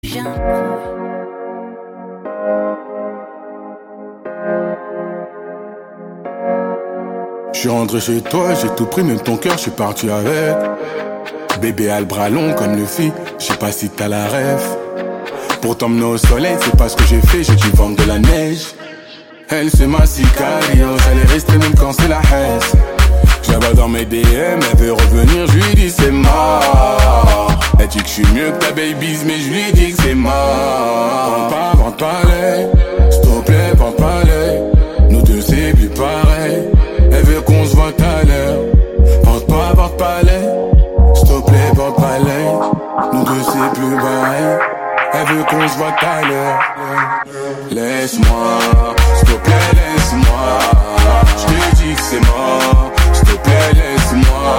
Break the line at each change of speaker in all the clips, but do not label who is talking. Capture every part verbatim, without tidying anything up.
Je suis rentré chez toi, j'ai tout pris, même ton cœur, je suis parti avec. Bébé a le bras long comme le fit, je sais pas si t'as la rêve. Pour t'emmener au soleil, c'est pas ce que j'ai fait, j'ai dû vendre de la neige. Elle c'est ma sicario, j'allais rester même quand c'est la haine. Je la vois dans mes D M, elle veut revenir, je lui dis c'est mort. Elle dit que je suis mieux que ta babies, mais je lui dis que c'est mort. Vente pas, vente pas l'œil, s'il te plaît, vente pas l'œil. Nous deux c'est plus pareil, elle veut qu'on se voit à l'heure. Vente pas, vente pas l'œil, s'il te plaît, vente pas l'œil. Nous deux c'est plus pareil, elle veut qu'on se voit à l'heure. Laisse-moi, s'il te plaît, laisse-moi. Je te dis que c'est mort, s'il te plaît, laisse-moi.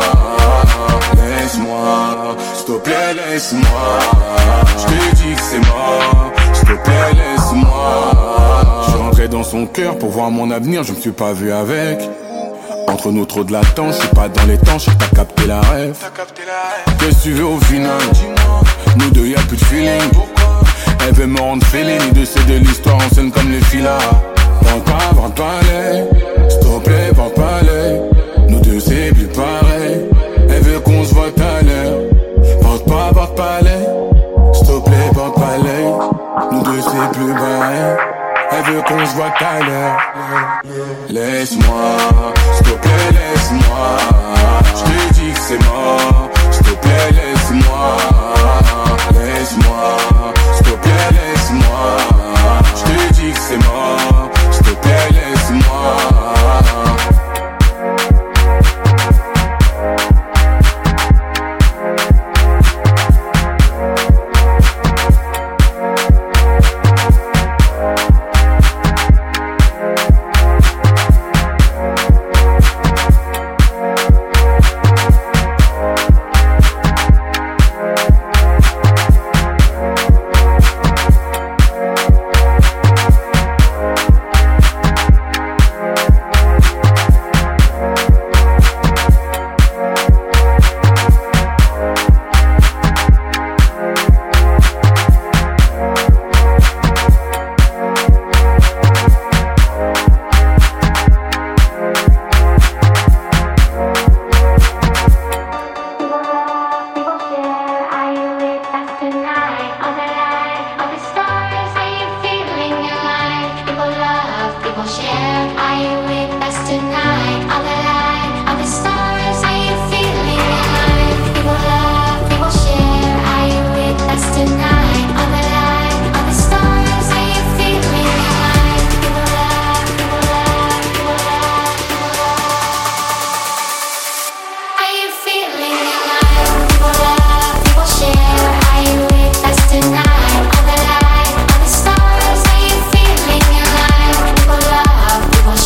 Laisse-moi, s'il te plaît, laisse-moi. Je te dis que c'est mort, s'il te plaît, laisse-moi. Je suis rentré dans son cœur pour voir mon avenir, je me suis pas vu avec. Entre nous trop de latence, je suis pas dans les temps, je sais que t'as capté la rêve. Qu'est-ce que tu veux au final? Nous deux y'a plus de feeling. Elle veut me rendre fêlé, nous deux c'est de l'histoire en scène comme les filas. Vente pas, vente pas l'œil, s'il te plaît, vente pas l'œil. Nous deux c'est plus pareil, elle veut qu'on se voit à l'heure. Vente pas, vente pas l'œil, s'il te plaît, vente pas l'œil. Nous deux c'est plus pareil, elle veut qu'on se voit à l'heure. Laisse-moi, s'il te plaît, laisse-moi. Je te dis que c'est mort, s'il te plaît, laisse-moi. Laisse-moi, s'il te plaît, laisse-moi. Je te dis que c'est mort, s'il te plaît, laisse-moi.
People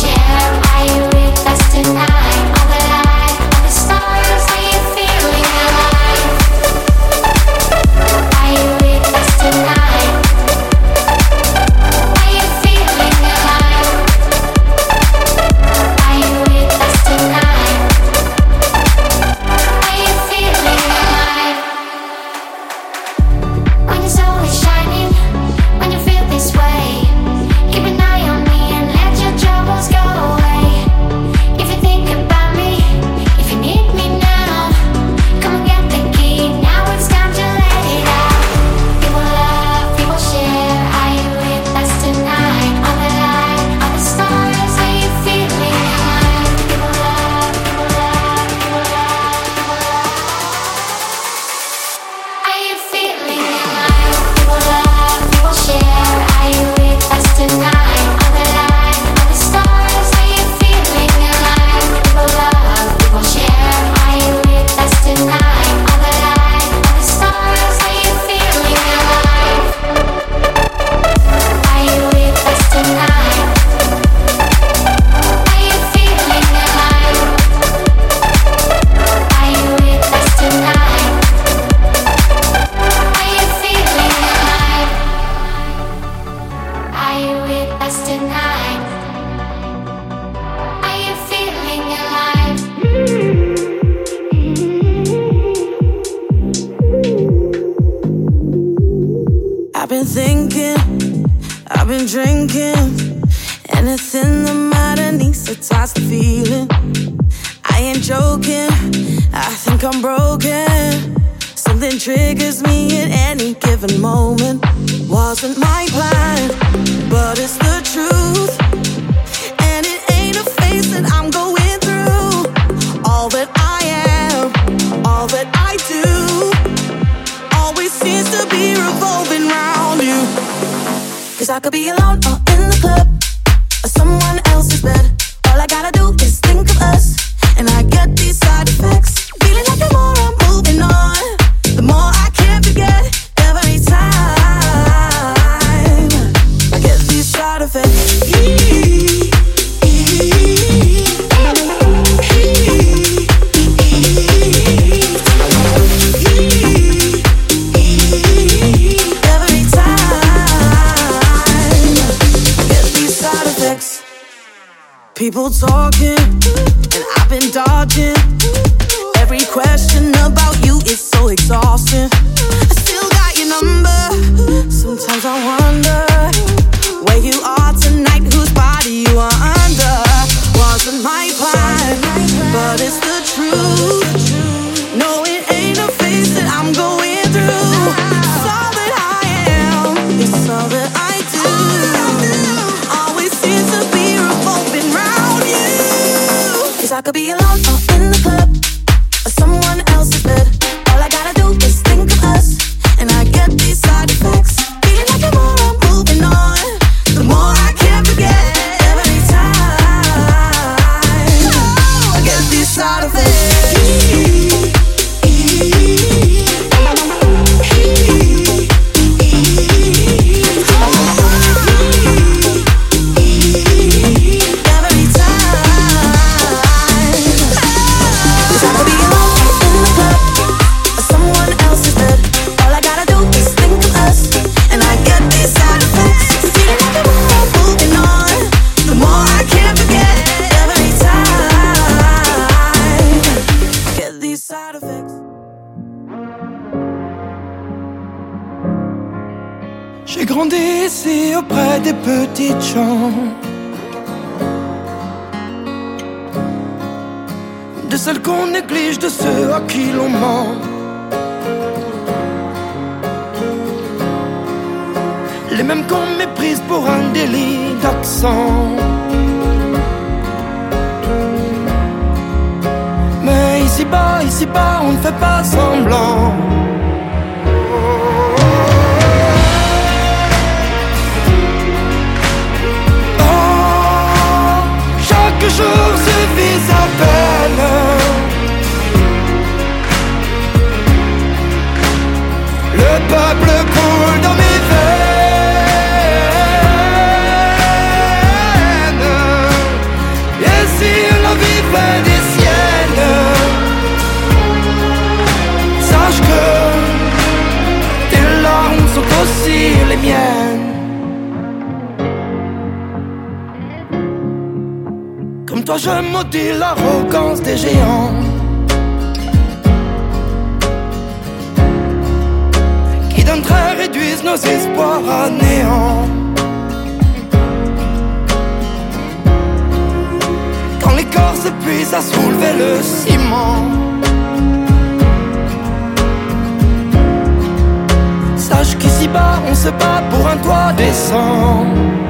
I've been thinking, I've been drinking. Anything that matters needs to touch the feeling. I ain't joking, I think I'm broken. Something triggers me at any given moment. Wasn't my plan, but it's the truth. And it ain't a phase that I'm going through. All that I am, all that I do, always seems to be revolving around you. Cause I could be alone or in the club, or someone else's bed. All I gotta do is think of us, and I get these side effects. Feeling like the more I'm moving on, the more I can't forget. Every time I get these side effects. Every time I get these side effects. People talking, and I've been dodging. Every question about you is so exhausting. I still got your number. Sometimes I wonder where you are tonight, whose body you are under. Wasn't my plan, but it's the truth. No, it ain't a phase that I'm going through. It's all that I am, it's all that I do. Always seems to be revolving round you. Cause I could be alone or in the club, or someone else's bed. All I gotta do is think of us, and I get these side effects. Feeling like the more I'm moving on, the more I can't forget. Every time I get these side effects.
J'ai grandi ici auprès des petites gens, de celles qu'on néglige, de ceux à qui l'on ment. Les mêmes qu'on méprise pour un délit d'accent. Mais ici-bas, ici-bas, on ne fait pas semblant. Chaque jour suffit à peine. Le peuple coule dans mes veines. Et si la vie fait des siennes, sache que tes larmes sont aussi les miennes. Toi je maudis l'arrogance des géants qui d'un trait réduisent nos espoirs à néant. Quand les corps s'épuisent à soulever le ciment, sache qu'ici-bas on se bat pour un toit décent.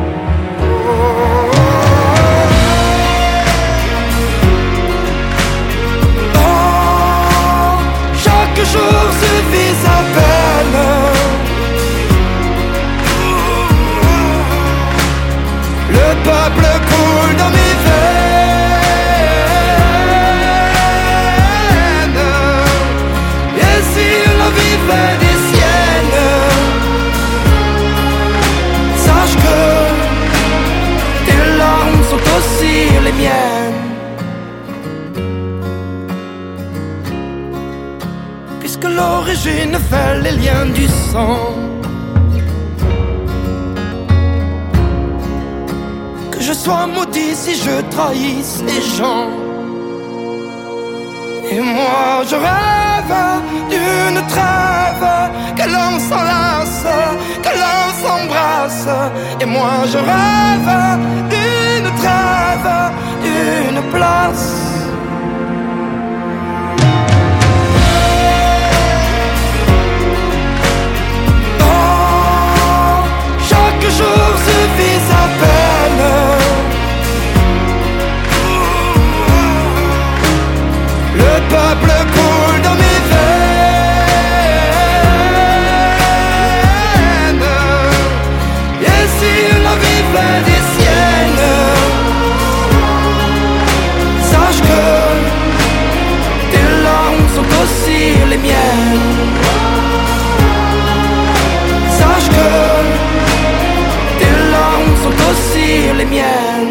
Chaque jour suffit à peine. Le peuple coule dans mes veines. Et si la vie fait des siennes, sache que tes larmes sont aussi les miennes. Que l'origine fait les liens du sang, que je sois maudit si je trahisse les gens. Et moi je rêve d'une trêve, que l'on s'enlace, que l'on place. Et moi je rêve d'une trêve, d'une place. Oh, chaque jour suffit sa peine. Le peuple coule dans mes veines. Et si la vie fait des siennes, sache que tes larmes sont aussi les miennes. Sache que tes larmes sont aussi les miennes.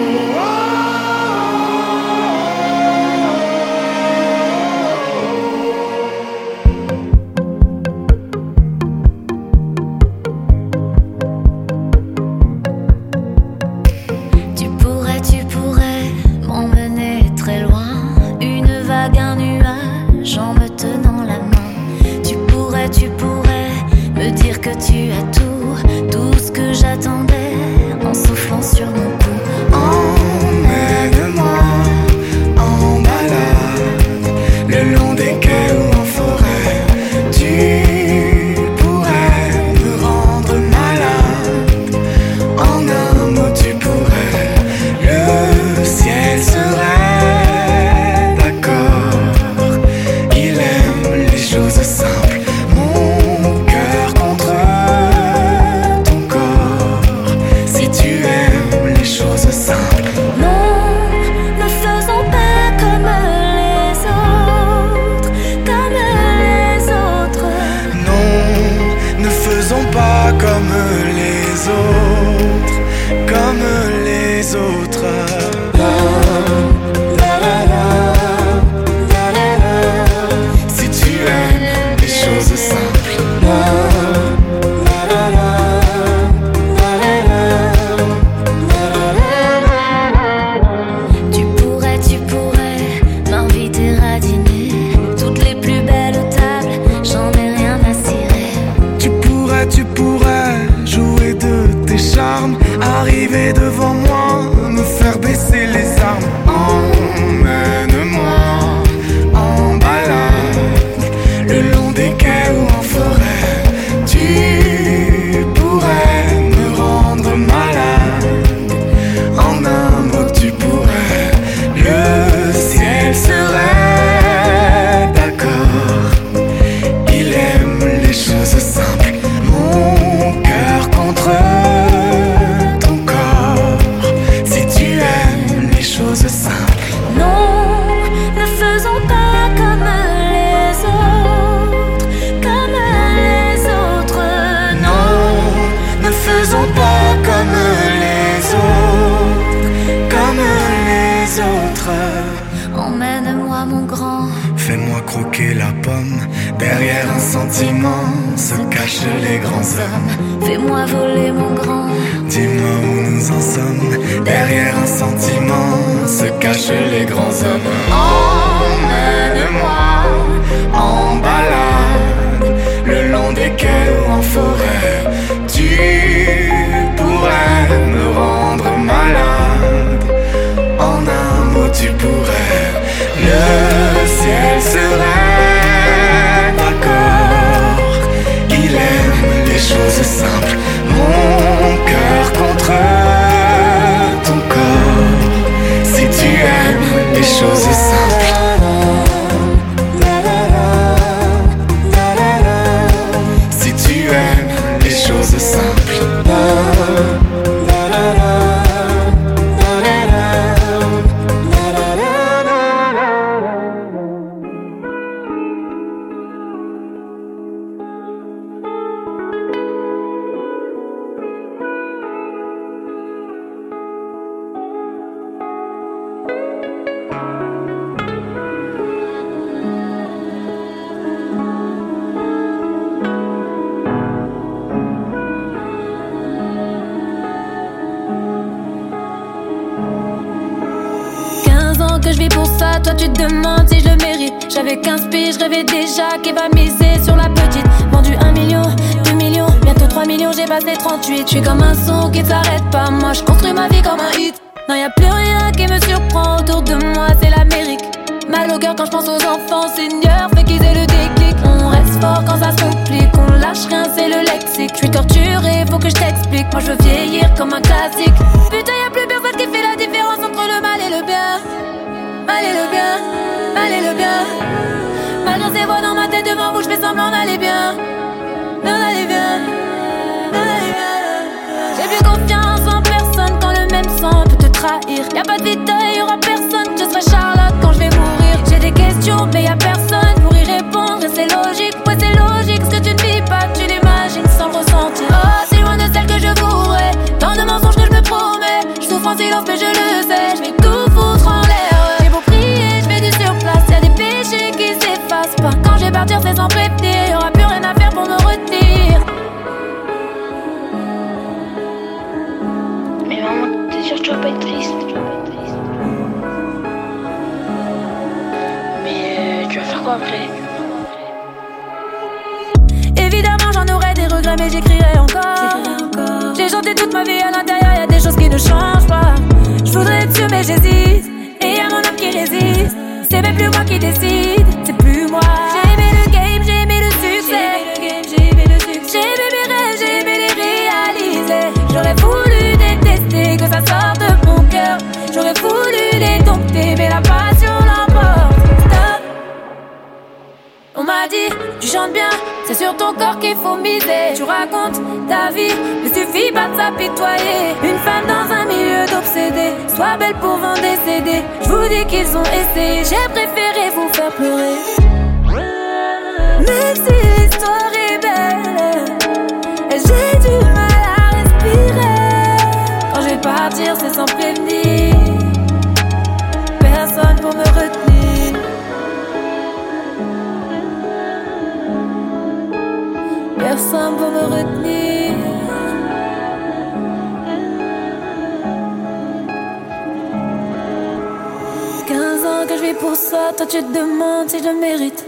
Que je vis pour ça, toi tu te demandes si je le mérite. J'avais quinze piges, je rêvais déjà qu'il va miser sur la petite. Vendu un million, deux millions, bientôt trois millions, j'ai passé trente-huit. Je suis comme un son qui ne s'arrête pas, moi je construis ma vie comme un hit. Non y'a plus rien qui me surprend autour de moi, c'est l'Amérique. Mal au cœur quand je pense aux enfants, Seigneur, fait qu'ils aient le déclic. On reste fort quand ça se complique, on lâche rien, c'est le lexique. Je suis torturé, faut que je t'explique, moi je veux vieillir comme un classique. Putain y'a plus personne qui fait la différence entre le mal et le bien. Mal et le bien, mal et le bien. Malgré ces voix dans ma tête devant vous, je fais semblant d'aller bien. Non d'aller bien, non d'aller bien. J'ai plus confiance en personne quand le même sang peut te trahir. Y'a pas de détail, y'aura personne, je serai Charlotte quand je vais mourir. J'ai des questions mais y'a personne pour y répondre et c'est logique, ouais c'est logique. Ce que tu ne vis pas, tu l'imagines sans le ressentir. Oh c'est loin de celle que je voudrais, tant de mensonges que je me promets. Je souffre en silence mais je le sais, je vais tout foutre en l'air. J'ai beau prier, je fais du surplace, y'a des péchés qui s'effacent pas. Quand je vais partir c'est sans prévenir, y'aura plus rien à faire pour me retenir.
Mais maman, t'es sûre que tu vas pas être triste? Tu vas pas être triste. Mais euh, tu vas faire quoi après?
Évidemment j'en aurais des regrets mais j'écrirai encore. J'ai chanté toute ma vie à l'intérieur, y'a des choses qui ne changent pas. Je voudrais être sûr mais j'hésite, et y'a mon homme qui résiste. C'est même plus moi qui décide, c'est plus moi. J'ai aimé le game, j'ai aimé le succès. J'ai aimé le game, j'ai aimé le succès. J'ai aimé mes rêves, j'ai aimé les réaliser. J'aurais voulu détester que ça sorte de mon cœur. J'aurais voulu les dompter mais la passion l'emporte. Stop. On m'a dit, tu chantes bien, c'est sur ton corps qu'il faut miser. Tu racontes ta vie, ne suffit pas de s'apitoyer. Une femme dans un milieu d'obsédés, sois belle pour vendre des C D. Je vous dis qu'ils ont essayé, j'ai préféré vous faire pleurer. Même si l'histoire est belle, j'ai du mal à respirer. Quand je vais partir c'est sans prévenir, personne pour me retenir. Personne pour me retenir. Quinze ans que je vis pour ça, toi tu te demandes si je le mérite.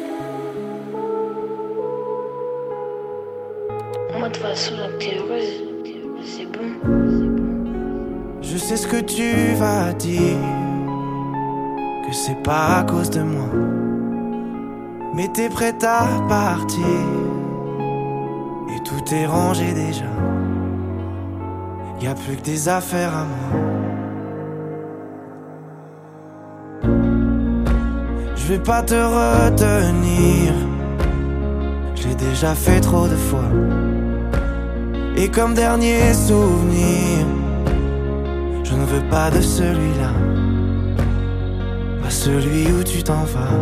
Moi de toute façon, la t'es heureuse, c'est bon.
Je sais ce que tu vas dire, que c'est pas à cause de moi. Mais t'es prête à partir, et tout est rangé déjà. Y'a plus que des affaires à moi. Je vais pas te retenir, j'ai déjà fait trop de fois. Et comme dernier souvenir, je ne veux pas de celui-là, pas celui où tu t'en vas.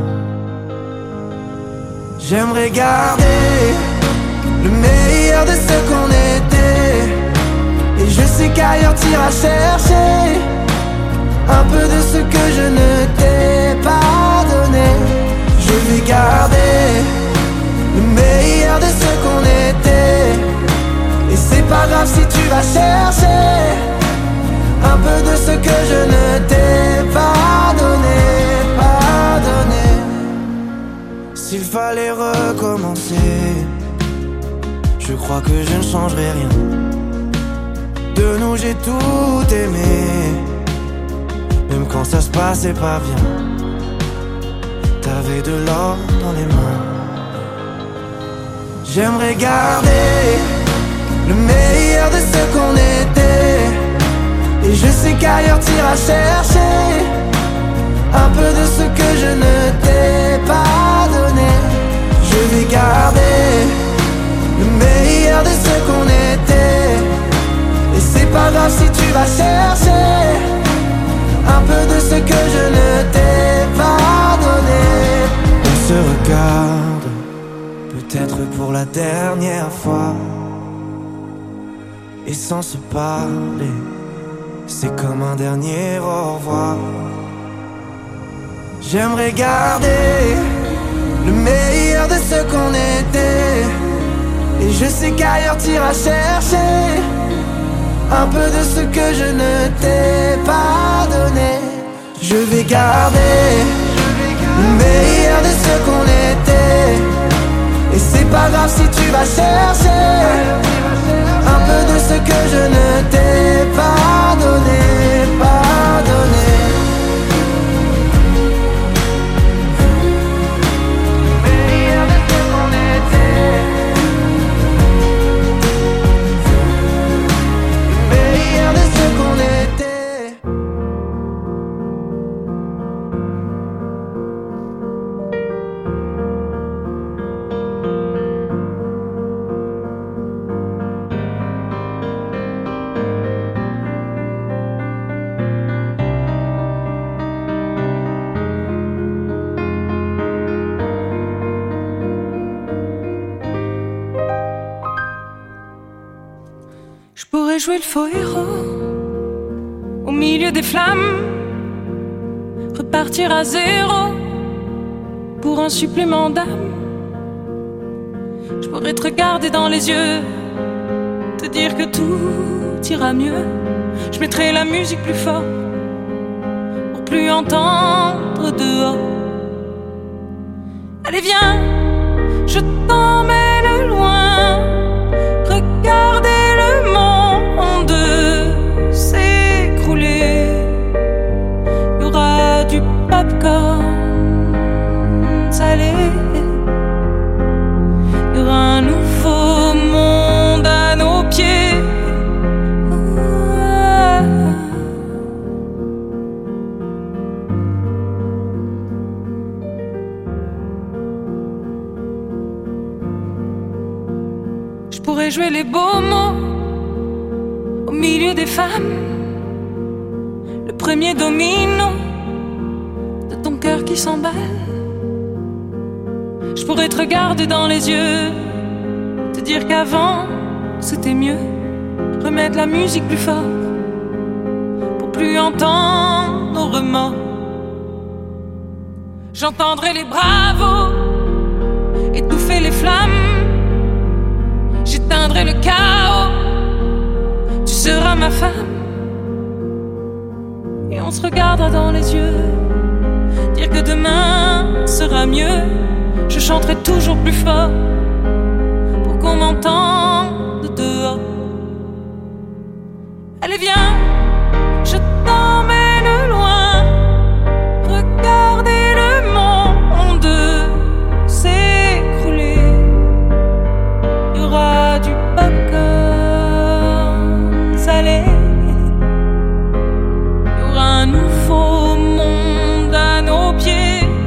J'aimerais garder le meilleur de ce qu'on était, et je sais qu'ailleurs t'iras chercher un peu de ce que je ne t'ai pas donné. Je vais garder le meilleur de ce qu'on était, et c'est pas grave si tu vas chercher un peu de ce que je ne t'ai pas donné, pas donné. S'il fallait recommencer, je crois que je ne changerai rien. De nous j'ai tout aimé, même quand ça se passait pas bien. T'avais de l'or dans les mains. J'aimerais garder le meilleur de ce qu'on était, et je sais qu'ailleurs t'iras chercher un peu de ce que je ne t'ai pas donné. Je vais garder le meilleur de ce qu'on était, et c'est pas grave si tu vas chercher un peu de ce que je ne t'ai pas donné. On se regarde, peut-être pour la dernière fois, et sans se parler, c'est comme un dernier au revoir. J'aimerais garder le meilleur de ce qu'on était, et je sais qu'ailleurs t'iras chercher un peu de ce que je ne t'ai pas donné. Je vais garder le meilleur de ce qu'on était, et c'est pas grave si tu vas chercher peu de ce que je ne t'ai pas donné, pas donné. Meilleur de ce qu'on était, meilleur de ce qu'on était.
Je pourrais jouer le faux héros au milieu des flammes, repartir à zéro pour un supplément d'âme. Je pourrais te regarder dans les yeux, te dire que tout ira mieux. Je mettrai la musique plus fort pour plus entendre dehors. Allez viens, je t'emmène loin, regardez le monde s'écrouler. Il y aura du popcorn salé, il y aura un nouveau monde à nos pieds. Je pourrais jouer les beaux mots au milieu des femmes, le premier domino de ton cœur qui s'emballe. Je pourrais te regarder dans les yeux, te dire qu'avant c'était mieux, remettre la musique plus fort pour plus entendre nos remords. J'entendrai les bravos étouffer les flammes, j'éteindrai le chaos, tu seras ma femme. Et on se regardera dans les yeux, dire que demain sera mieux. Je chanterai toujours plus fort pour qu'on m'entende dehors. Allez viens, je t'emmène loin, regardez le monde s'écrouler. Il y aura du popcorn salé, il y aura un nouveau monde à nos pieds.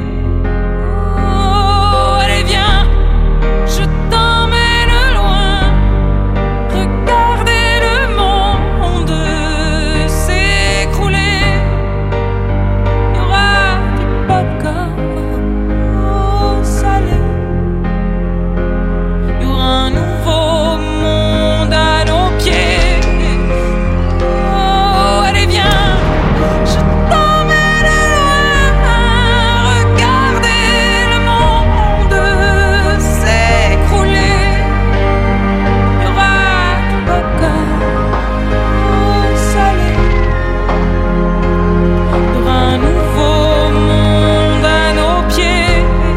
Oh, allez viens, je t'emmène loin, regardez le monde s'écrouler. Il y aura du popcorn salé, il y aura un nouveau monde à nos pieds. Oh, allez viens, je t'emmène loin, regardez le monde s'écrouler. Il y aura du popcorn salé, il y aura un nouveau monde à nos pieds.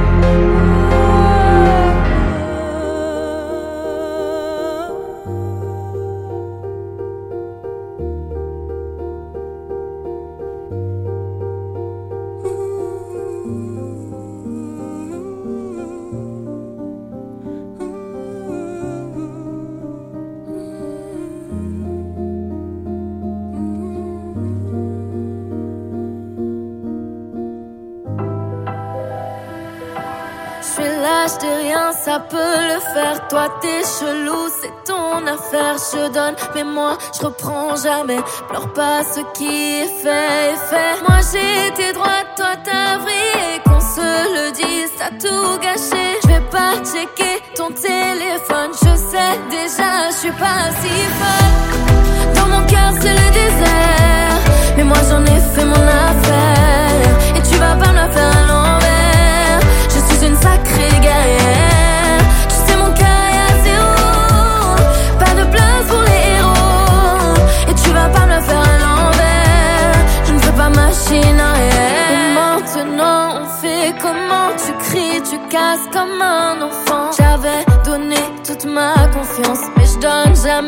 Je suis là, je dis rien, ça peut le faire. Toi t'es chelou, c'est ton affaire. Je donne, mais moi je reprends jamais. Pleure pas, ce qui est fait est fait. Moi j'ai été droite, toi t'as vrillé. Qu'on se le dise, t'as tout gâché. Je vais pas checker ton téléphone. Je sais déjà, je suis pas si folle. Dans mon cœur c'est le désert, mais moi j'en ai fait mon affaire. Et tu vas pas me la faire à l'envers. Je suis une sacrée guerrière. Tu sais mon cœur est à zéro, pas de place pour les héros. Et tu vas pas me la faire à l'envers. Je ne fais pas machine arrière. Et maintenant on fait comment? Tu cries, tu casses comme un enfant. J'avais donné toute ma confiance, mais je donne jamais de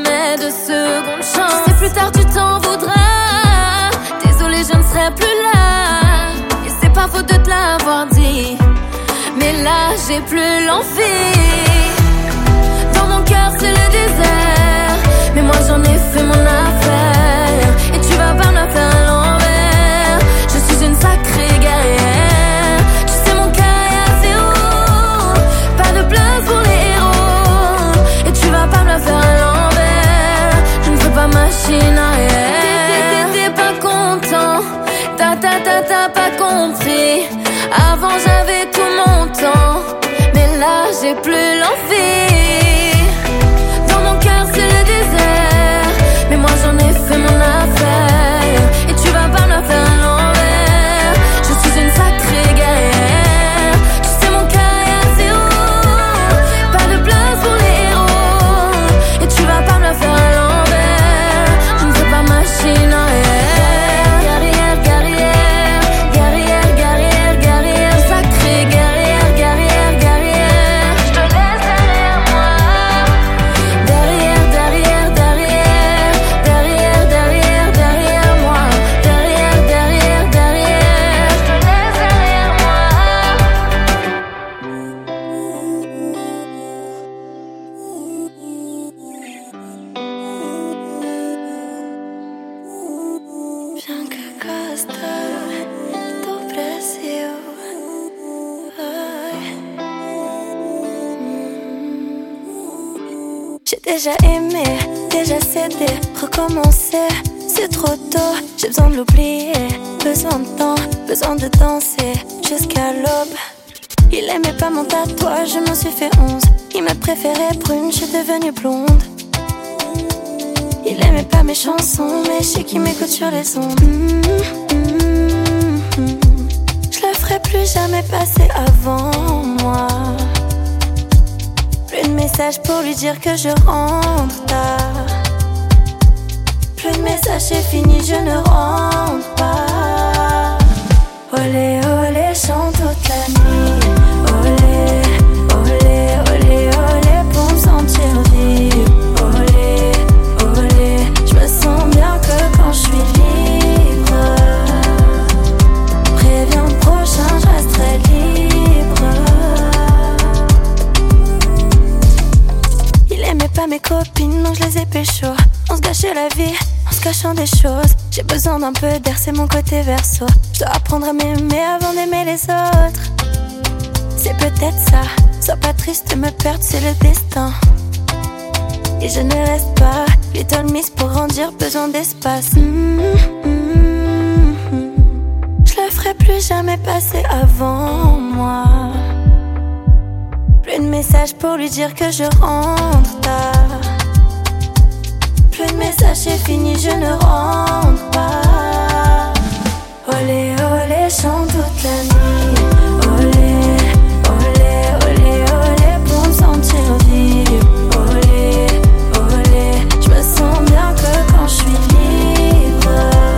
de seconde chance. Tu sais, plus tard tu t'en voudras. Désolée, je ne serai plus là. Et c'est pas faute de te l'avoir dit, mais là j'ai plus l'envie. Dans mon cœur c'est le désert, mais moi j'en ai fait mon affaire. Et tu vas pas me la faire à l'envers. Je suis une sacrée guerrière. Tu sais, mon cœur est à zéro. Pas de place pour les héros. Et tu vas pas me la faire à l'envers. Je ne veux pas machine arrière. T'es pas content, t'as t'as t'as t'as pas compris. Avant j'avais tout mon temps, mais là j'ai plus l'envie. Dans mon cœur c'est le désert, mais moi j'en ai fait mon affaire. Et tu vas pas me la faire à l'envers. Je suis une sacrée guerrière. Tu sais, mon cœur est à zéro. Pas de place pour les héros. Et tu vas pas me la faire à l'envers. Je ne fais pas machine arrière. Guerrière, guerrière, guerrière, guerrière, guerrière, sacrée guerrière, guerrière, guerrière. Je te laisse derrière moi. Derrière, derrière, derrière, derrière, derrière, derrière moi. Derrière, derrière, derrière. Je te laisse derrière moi.
Bianca Costa do Brasil. J'ai déjà aimé, déjà cédé, recommencer, c'est trop tôt, j'ai besoin de l'oublier. Besoin de temps, besoin de danser jusqu'à l'aube. Il aimait pas mon tatouage, je m'en suis fait onze. Il m'a préféré brune, je suis devenue blonde. Il aimait pas mes chansons, mais je sais qu'il m'écoute sur les ondes. Mmh, mmh, mmh. Je le ferai plus jamais passer avant moi. Plus de messages pour lui dire que je rentre tard. Plus de messages, c'est fini, je ne rentre pas. Olé, olé, chante toute la nuit. Olé, olé, olé, olé, pour me sentir vivre. Olé, olé, je me sens bien que quand je suis libre. Préviens le prochain, je resterai libre. Il aimait pas mes copines, donc je les ai pécho. On se gâchait la vie en se cachant des choses. J'ai besoin d'un peu d'air, c'est mon côté verso. Je dois apprendre à m'aimer avant d'aimer les autres. C'est peut-être ça, sois pas triste, me perdre c'est le destin. Et je ne reste pas little miss pour grandir, besoin d'espace. Mmh, mmh, mmh. Je le ferai plus jamais passer avant moi. Plus de messages pour lui dire que je rentre tard. Plus de messages, c'est fini, je ne rentre pas. Olé, olé, chante toute la nuit. Olé, olé, olé, olé, pour me sentir vivre. Olé, olé, je me sens bien que quand je suis libre.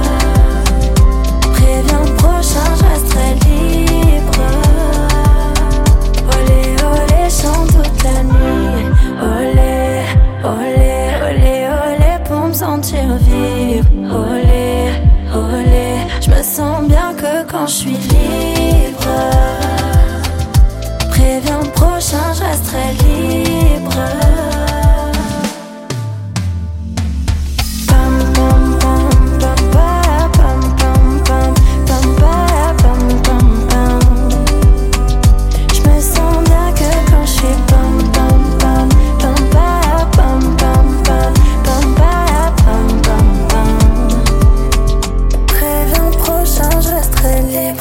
Préviens le prochain, je resterai libre. Olé, olé, chante toute la nuit. Olé, olé, olé, olé, pour me sentir vivre. Olé, olé, je me sens bien que quand je suis libre. Préviens le prochain, je resterai libre. Pam pam pam pam pam pam pam pam pam pam pam. Je me sens bien que quand je suis pam pam pam pam pam pam pam pam pam pam pam. Préviens le prochain, je resterai libre.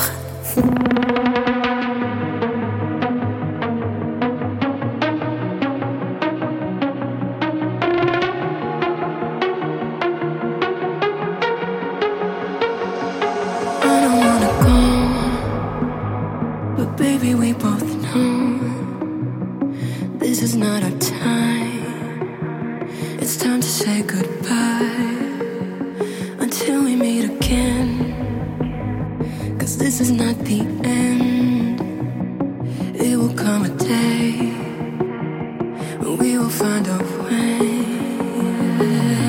I don't wanna go, but baby we both know this is not our time. It's time to say goodbye until we meet again. 'Cause this is not the end. It will come a day when we will find a way.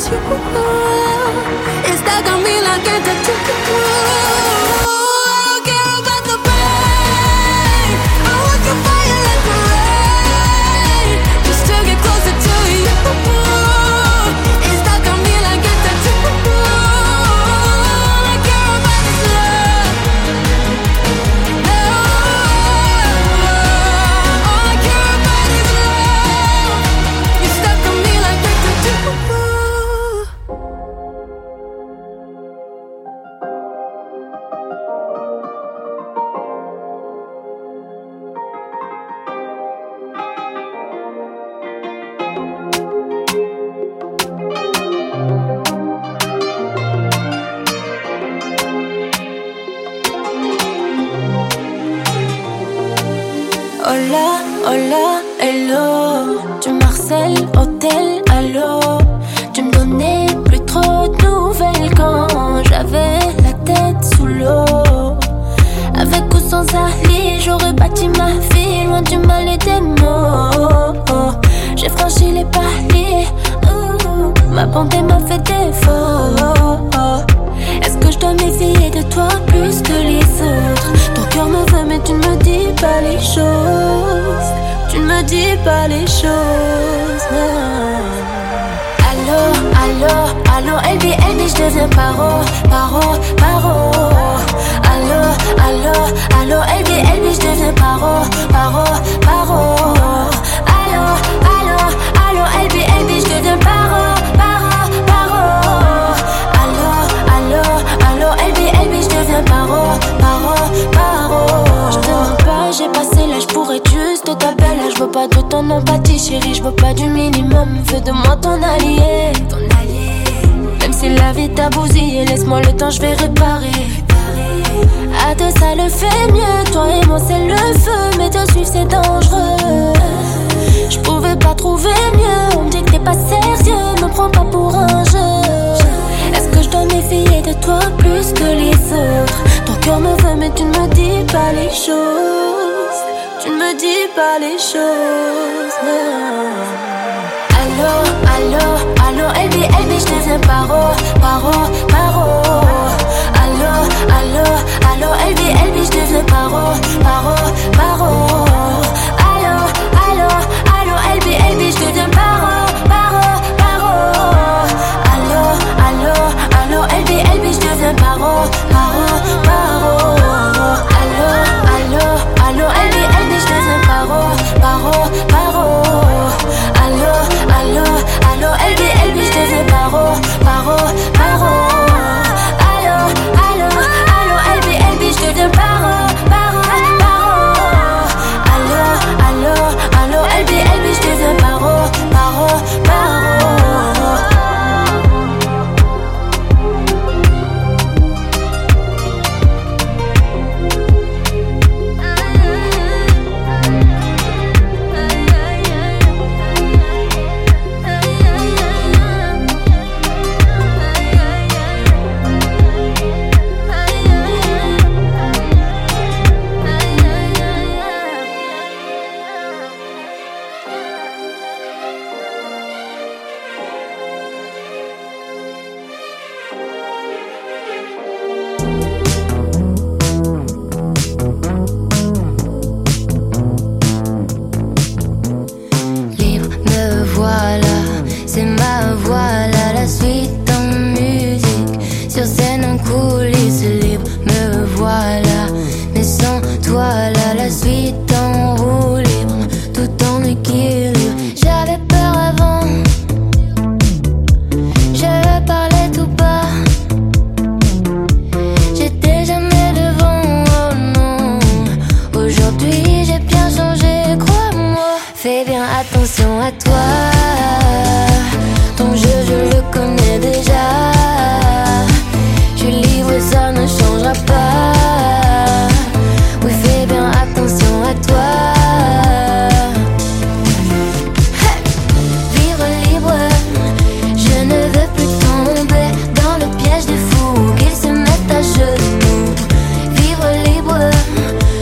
you. It's stuck on me like a tattoo. I don't care about the pain. I want your fire like the rain, just to get closer to you. It's stuck on me like a tattoo. All I care about is love. No, all I care about is love. You're stuck on me like a tattoo. Hola, hola, hello. Tu m'harcèles, hôtel, allô. Tu me donnais plus trop de nouvelles quand j'avais la tête sous l'eau. Avec ou sans alliés, j'aurais bâti ma vie loin du mal et des mots. J'ai franchi les paliers, ouh, ma bonté m'a fait défaut. Est-ce que je dois méfier de toi plus que les autres? Ton cœur me veut mais tu ne me dis pas les choses. Tu ne me dis pas les choses, non. Allô, allô, allô, L B, L B, je deviens paro, paro, paro. Allô, allô, allô, L B, L B, je deviens paro, paro, paro. Allô, allô, allô, L B, L B, je deviens paro, paro, paro. Allô, allô, allô, L B, L B, je deviens paro, paro, paro. Je te mens pas, j'ai passé l'âge pour être juste ta belle. Je veux pas de ton empathie, chérie, je veux pas du minimum. Fais de moi ton allié, ton allié. Même si la vie t'a bousillé, laisse-moi le temps, je vais réparer. À deux ça le fait mieux, toi et moi c'est le feu. Mais te suivre c'est dangereux. Je pouvais pas trouver mieux, on me dit que t'es pas sérieux. Me prends pas pour un jeu. Est-ce que je dois méfier de toi plus que les autres? Ton cœur me veut mais tu ne me dis pas les choses. Tu ne me dis pas les choses, non. Allô, allô, allô, L B, L B, je deviens paro, paro, paro. Allô, allô, allô, L B, L B, je deviens paro, paro, paro. Allô, allô, allô, L B, L B, je deviens paro, paro, paro. Allô, allô, allô, L B, L B, je deviens paro, paro, paro. Allô, allô, allô, L B, L B, je deviens paro, paro, paro. Allô, allô, allô, L B, L B, je deviens paro, paro, paro. Allô, allô, allô, L B, L B, je deviens paro, paro, paro. Allô, allô, allô, L B, L B, je deviens paro, paro, paro.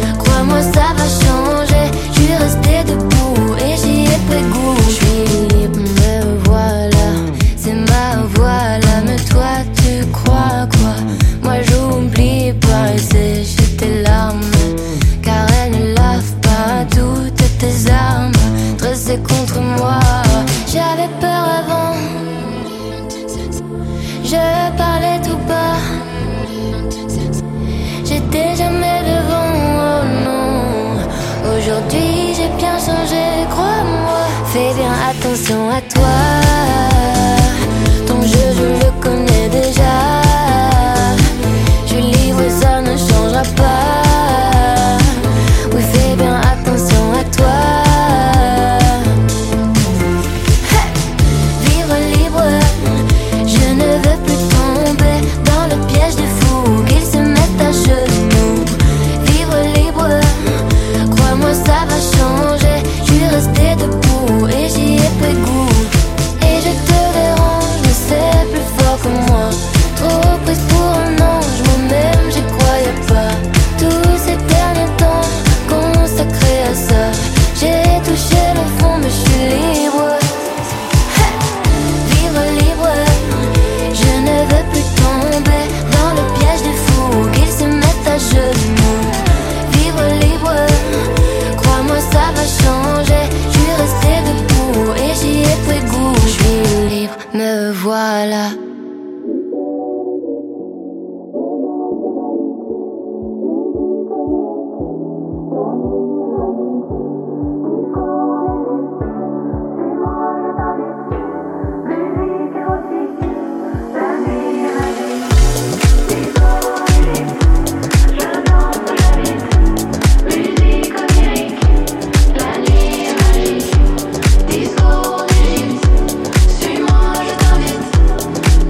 Crois-moi ça va changer, je suis restée debout et j'y ai pris goût. Je suis libre. contre moi. J'avais peur avant, je parlais tout bas. J'étais jamais devant, oh non. Aujourd'hui j'ai bien changé, crois-moi. Fais bien attention à toi. Ton jeu je le connais déjà. Je livre, ça ne changera pas. Oui, fais bien attention à toi. Hey! Vivre libre, je ne veux plus tomber dans le piège des fous, qu'ils se mettent à genoux. Vivre libre, crois-moi ça va changer. Je suis restée debout et j'y ai pris goût. Et je te dérange, mais c'est plus fort que moi. Trop prise pour un ange, moi-même j'y croyais pas. Tous ces derniers temps consacrés à ça, j'ai touché le fond mais je suis libre. Hey! Vivre libre, je ne veux plus tomber dans le piège des fous, qu'ils se mettent à genoux. Vivre libre, crois-moi ça va changer. Je suis restée debout et j'y ai pris goût. Je suis libre, me voilà.
Suis-moi, je t'invite.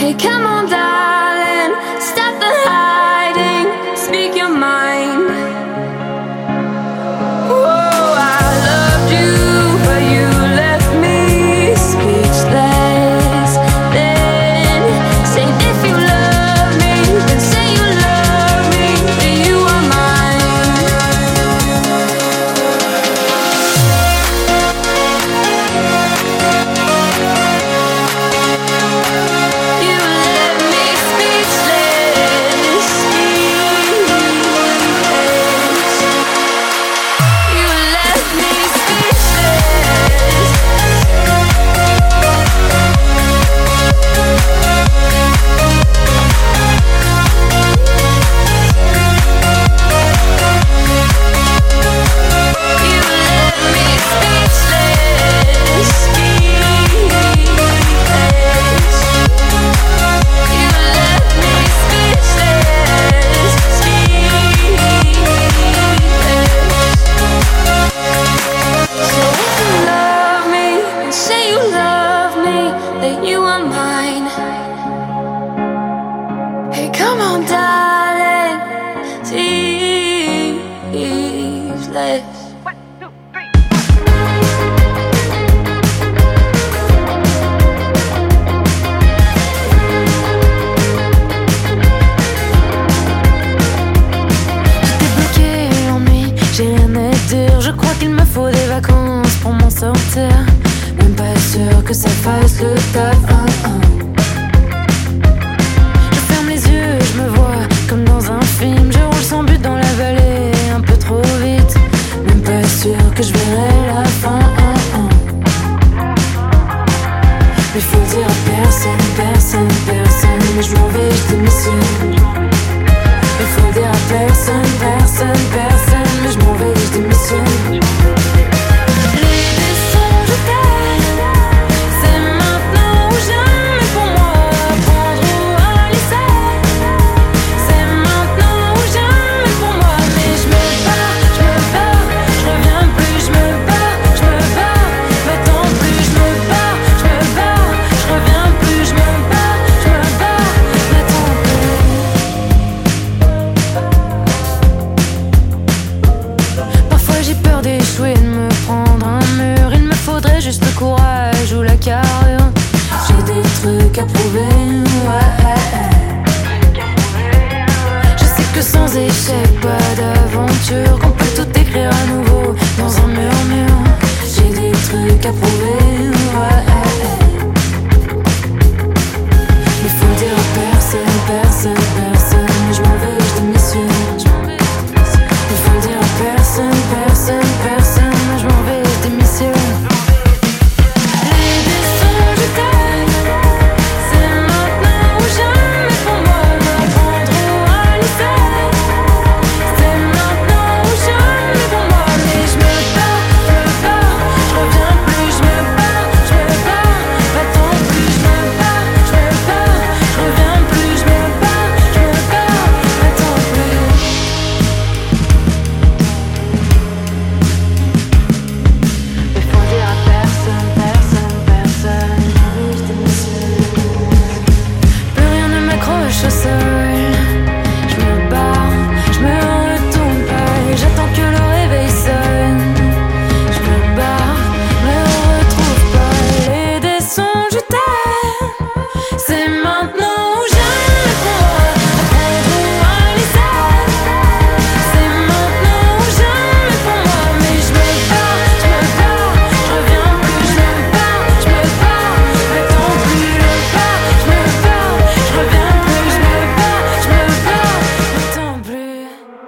Hey, come on, darling, stop the hiding, speak your mind. Whoa, I loved you, but you left me speechless. Then say if you love me, then say you love me, that you are mine. You left me speechless, speechless. You left me speechless. You left me speechless, speechless. You left me speechless, speechless. So if you love me, then say you love me, that you are mine. Hey, come on, darling, speechless. Tout est bloqué, l'ennui, j'ai rien à dire. Je crois qu'il me faut des vacances pour m'en sortir. Même pas sûr que ça fasse le taf. hein, hein. Je ferme les yeux, je me vois comme dans un film. Je roule sans but dans la vallée, un peu trop vite. Même pas sûr que je verrai la fin. hein, hein. Mais faut dire à personne, personne, personne. Mais je m'en vais, je démissionne. Il faut dire à personne, personne, personne. Mais je m'en vais, je démissionne. Les dessins, je t'aime. C'est maintenant ou jamais pour moi. Prendre ou à laisser. C'est maintenant ou jamais pour moi. Mais je me bats, je me bats. Je reviens plus, je me bats, je me bats. M'attends plus, je me bats, je me bats. Je reviens plus, je me bats, je me bats. M'attends plus. Parfois j'ai peur d'échouer, de me prendre un mur. Il me faudrait juste le courage ou la carrure. J'ai des trucs à prouver, ouais. Je sais que sans échec, pas d'aventure. Qu'on peut tout écrire à nouveau dans un murmure. J'ai des trucs à prouver, ouais. Il faut dire à personne, personne, personne. Mais je m'en vais, je démissionne. Il faut dire à personne, personne, personne. Mais je m'en vais, je démissionne. Les dessins, je t'aime. C'est maintenant ou jamais pour moi. M'apprendre ou à laisser. C'est maintenant ou jamais pour moi. Mais je me bats, je me bats. Je reviens plus, je me bats, je me bats. M'attends plus, je me bats, je me bats. Je reviens plus, je me bats, je me bats. M'attends plus. Il faut dire à personne, personne, personne. Oui, je démissionne. Plus rien ne m'accroche au sol. Je me bats, je me retourne pas. Et j'attends que le réveil sonne. Je me bats, me retrouve pas. Les dessins, je t'aime. C'est maintenant ou jamais pour moi. Apprendre ou à laisser. C'est maintenant ou jamais pour moi. Mais je me bats, je me bats. Je reviens plus, je me bats, je me bats. M'attends plus, je me bats, je me bats. Je reviens plus, je me bats, je me bats. M'attends plus.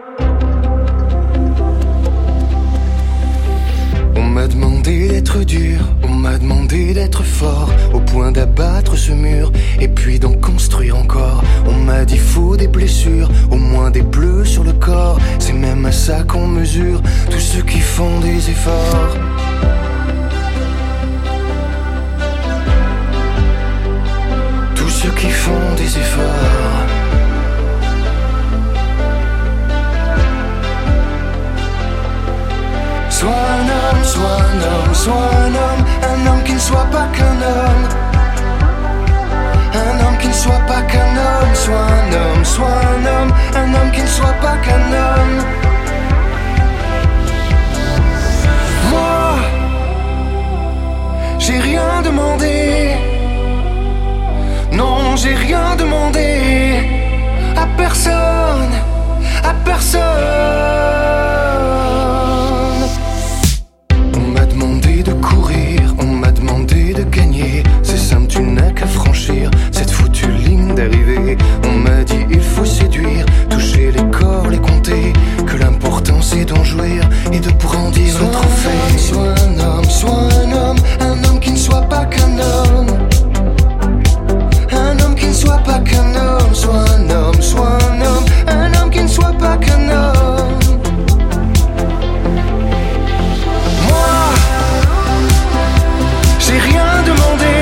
On m'a demandé d'être dur, on m'a demandé d'être fort, au point d'abattre ce mur, et puis d'en construire encore. On m'a dit faut des blessures, au moins des bleus sur le corps. C'est même à ça qu'on mesure tous ceux qui font des efforts. Tous ceux qui font des efforts. Sois un homme, sois un homme, sois un homme, un homme qui ne soit pas qu'un homme, un homme qui ne soit Non, j'ai rien demandé à personne, à personne. On m'a demandé de courir, on m'a demandé de gagner. C'est simple, tu n'as qu'à franchir cette foutue ligne d'arrivée. On m'a dit il faut séduire, toucher les corps, les compter, que l'important c'est d'en jouir et de brandir le trophée. Sois un homme, sois un homme, un homme qui ne soit pas qu'un homme. Un homme qui ne soit pas qu'un homme, sois un homme, sois un homme, un homme qui ne soit pas qu'un homme. Moi, j'ai rien demandé.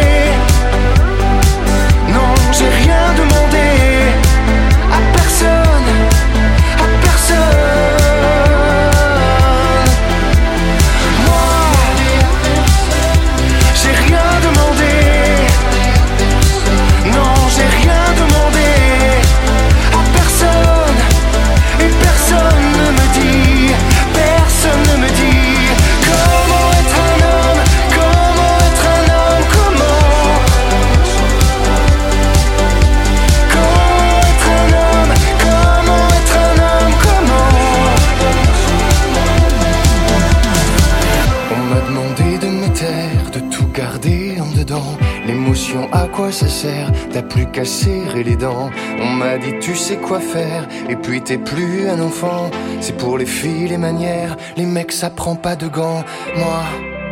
Non, j'ai rien demandé à personne, à personne. Moi, j'ai rien demandé. Non, j'ai rien demandé à personne. Et personne ne me dit, personne ne me dit comment être un homme, comment être un homme, comment. Comment être un homme, comment être un homme, comment. On m'a demandé de me taire, de tout garder en dedans. L'émotion, à quoi ça sert? T'as plus qu'à serrer les dents. On m'a dit tu sais quoi faire, et puis t'es plus un enfant. C'est pour les filles les manières, les mecs ça prend pas de gants. Moi,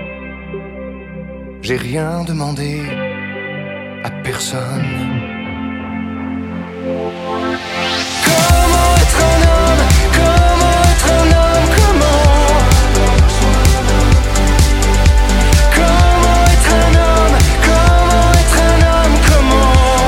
j'ai rien demandé à personne. Comment être un homme, comment être un homme, comment. Comment être un homme, comment être un homme, comment.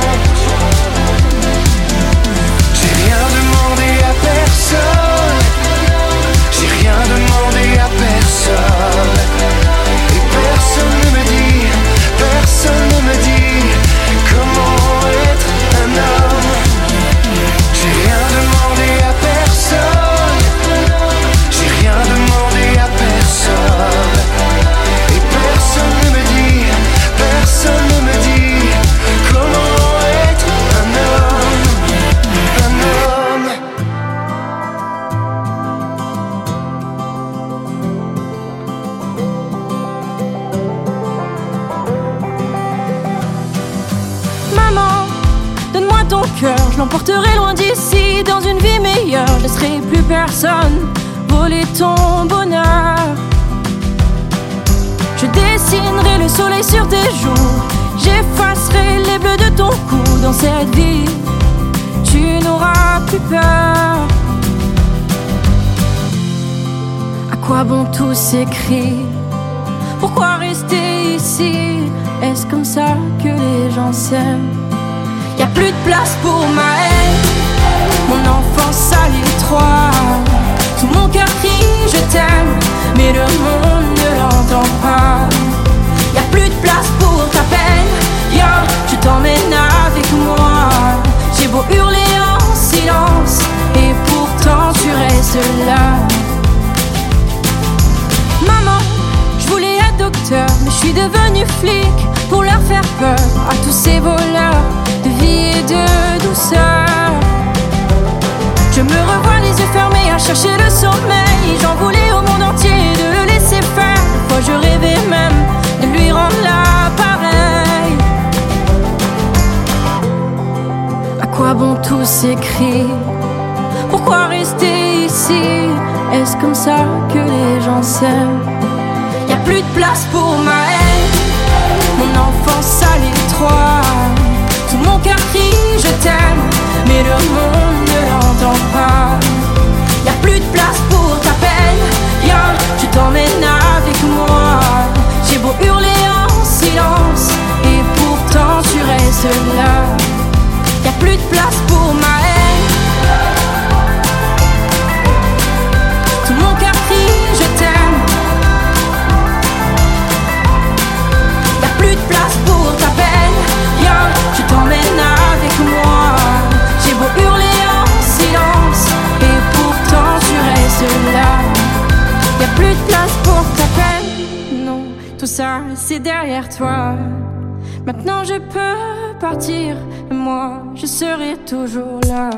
J'ai rien demandé à personne. J'ai rien demandé à personne. Et personne ne me dit, personne ne me dit comment être un homme. J'ai rien demandé à personne. J'ai rien demandé à personne. Et personne ne me dit, personne ne me dit comment être un homme, un homme.
Maman, donne-moi ton cœur, je l'emporterai loin d'ici. Dans une vie meilleure, je laisserai plus personne voler ton bonheur. Je dessinerai le soleil sur tes joues, j'effacerai les bleus de ton cou. Dans cette vie, tu n'auras plus peur. À quoi bon tous ces cris? Pourquoi rester ici? Est-ce comme ça que les gens s'aiment? Y'a plus de place pour ma haine. Mon enfance à l'étroit. Tout mon cœur crie je t'aime, mais le monde ne l'entend pas. Y'a plus de place pour ta peine. Viens, je t'emmène avec moi. J'ai beau hurler en silence, et pourtant tu restes là. Maman, je voulais être docteur, mais je suis devenu flic pour leur faire peur à tous ces voleurs de vie et de douceur. Je me revois les yeux fermés à chercher le sommeil. J'en voulais au monde entier de le laisser faire. Parfois je rêvais même de lui rendre l'appareil. À quoi bon tous ces cris? Pourquoi rester ici? Est-ce comme ça que les gens s'aiment? Y'a plus de place pour ma haine. Mon enfance à l'étroit. Tout mon cœur crie je t'aime, mais le monde ne l'entend pas. Y'a plus de place pour ta peine. Viens, je t'emmène avec moi. J'ai beau hurler en silence, et pourtant tu restes là. Y'a plus de place pour ma haine. Tout mon cœur crie je t'aime. Y'a plus de place pour ta peine. Viens, je t'emmène avec moi. J'ai beau hurler en silence, et pourtant tu restes là. Y'a plus de place pour ta peine. Non, tout ça c'est derrière toi. Maintenant je peux partir, et moi je serai toujours là.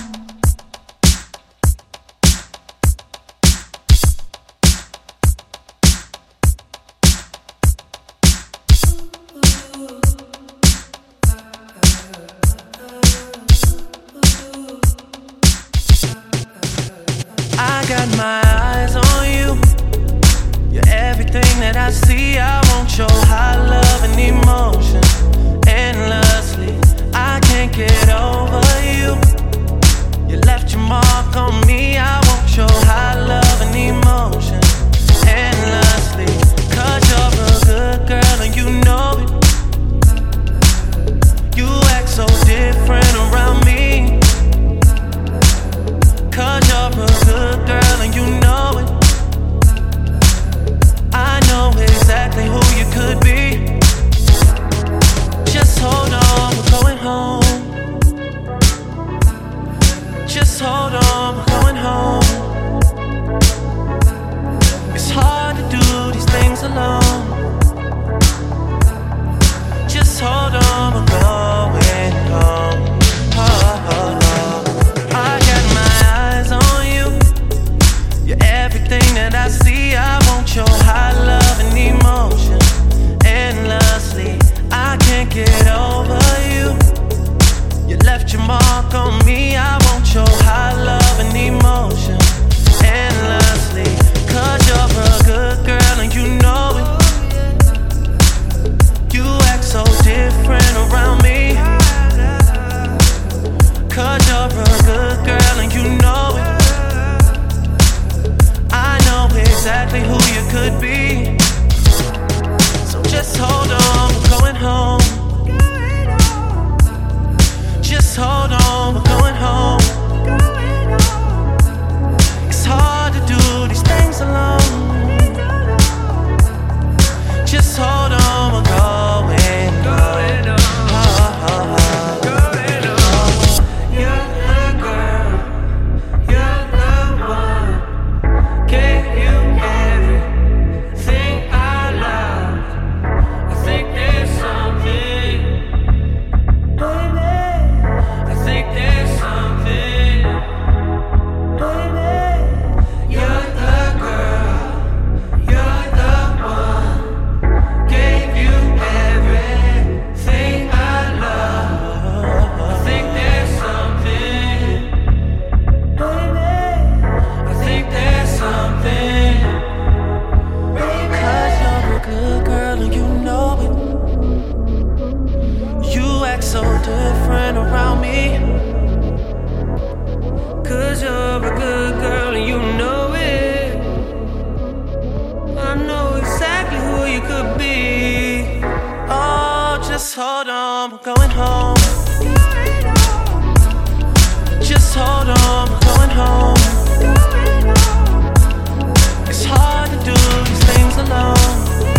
I got my eyes on you. You're everything that I see. I want your high love and emotion endlessly. I can't get over you. You left your mark on me. I want your high love and emotion endlessly. Cause you're a good girl and you know it. You act so different around me. Cause you're a good girl and you know it. I know exactly who you could be. Just hold on, we're going home. Just hold on, we're going home. It's hard to do these things alone. Just hold on, we're going home. Oh, oh, oh. I got my eyes on you. You're everything that I see. I want your high love and emotion endlessly. I can't get over you. You left your mark on me. I want your high love and emotion endlessly. Cause you're a good girl and you know it. You act so different around me. Cause you're a good girl and you know it. I know exactly who you could be. So just hold on, we're going home. Just hold on, we're going home. It's hard to do these things alone. Just hold on, we're going home. Oh, oh, oh. You're the girl, you're the one. Gave you everything I love. I think there's something, baby. I think there's something, baby. You're the girl, you're the one. Gave you everything I love. I think there's something, baby. I think there's something. Cause you're a good girl and you know it. You act so different around me. Cause you're a good girl and you know it. I know exactly who you could be. Oh, just hold on, we're going home. Just hold on, we're going home. It's hard to do these things alone.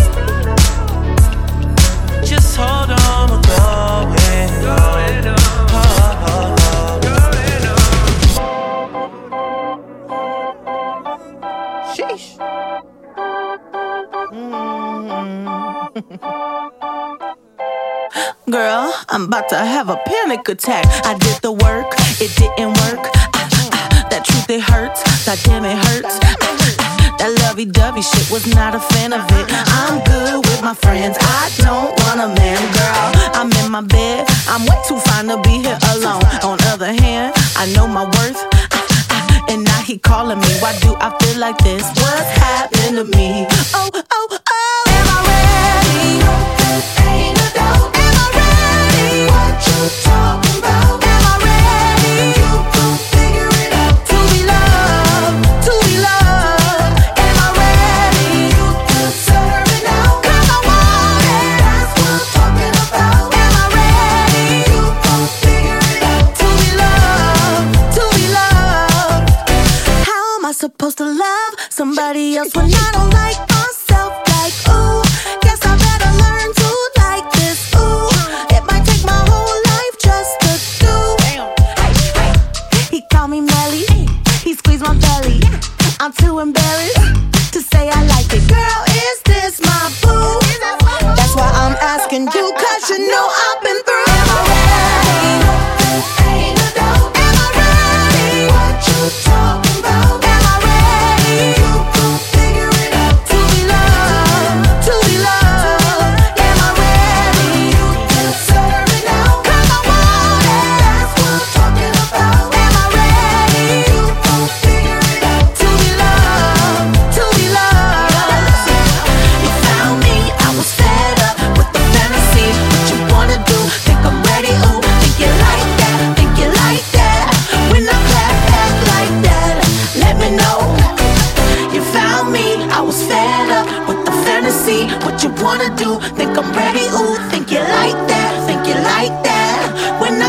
Just hold on, we're going home. Oh, oh, oh. Sheesh.
Girl, I'm about to have a panic attack. I did the work, it didn't work. Ah, ah, that truth, it hurts. That damn, it hurts. Ah, ah, that lovey-dovey shit, was not a fan of it. I'm good with my friends, I don't want a man, girl. I'm in my bed, I'm way too fine to be here alone. On other hand, I know my worth. Ah, ah, and now he calling me. Why do I feel like this? What's happened to me? Oh, oh, oh. Am I ready? Ain't no doubt. Am I ready? What you talking about? Am I ready? You gon' figure it out. To be loved, to be loved. Am I ready? You deserve it now. 'Cause I want it. That's what I'm talking about. Am I ready? You gon' figure it out. To be loved, to be loved. How am I supposed to love somebody else when I don't like